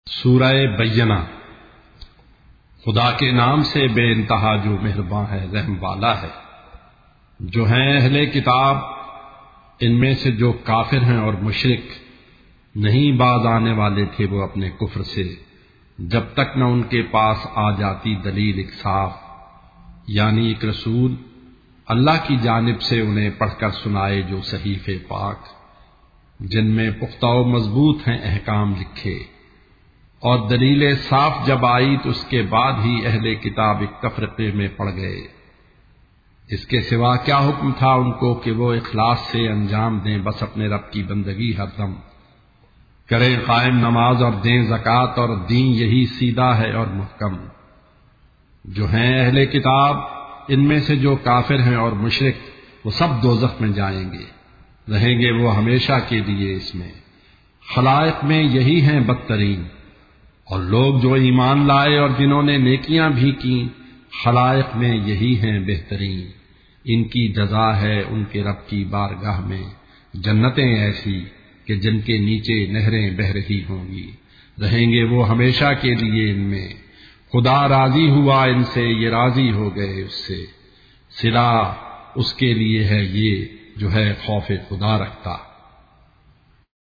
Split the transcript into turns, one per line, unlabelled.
سورہ بینہ۔ خدا کے نام سے بے انتہا جو مہرباں ہے، رحم والا ہے۔ جو ہیں اہل کتاب، ان میں سے جو کافر ہیں اور مشرک نہیں باز آنے والے تھے وہ اپنے کفر سے، جب تک نہ ان کے پاس آ جاتی دلیل ایک صاف، یعنی ایک رسول اللہ کی جانب سے انہیں پڑھ کر سنائے، جو صحیفے پاک جن میں پختہ و مضبوط ہیں احکام لکھے۔ اور دلیل صاف جب آئی تو اس کے بعد ہی اہل کتاب ایک تفرقے میں پڑ گئے۔ اس کے سوا کیا حکم تھا ان کو کہ وہ اخلاص سے انجام دیں بس اپنے رب کی بندگی، ہر دم کریں قائم نماز اور دیں زکوٰۃ، اور دین یہی سیدھا ہے اور محکم۔ جو ہیں اہل کتاب، ان میں سے جو کافر ہیں اور مشرک وہ سب دوزخ میں جائیں گے، رہیں گے وہ ہمیشہ کے لیے اس میں۔ خلائق میں یہی ہیں بدترین، اور لوگ جو ایمان لائے اور جنہوں نے نیکیاں بھی کی، خلائق میں یہی ہیں بہترین۔ ان کی جزا ہے ان کے رب کی بارگاہ میں جنتیں ایسی کہ جن کے نیچے نہریں بہہ رہی ہوں گی، رہیں گے وہ ہمیشہ کے لیے ان میں۔ خدا راضی ہوا ان سے، یہ راضی ہو گئے اس سے۔ صلہ اس کے لیے ہے یہ جو ہے خوف خدا رکھتا۔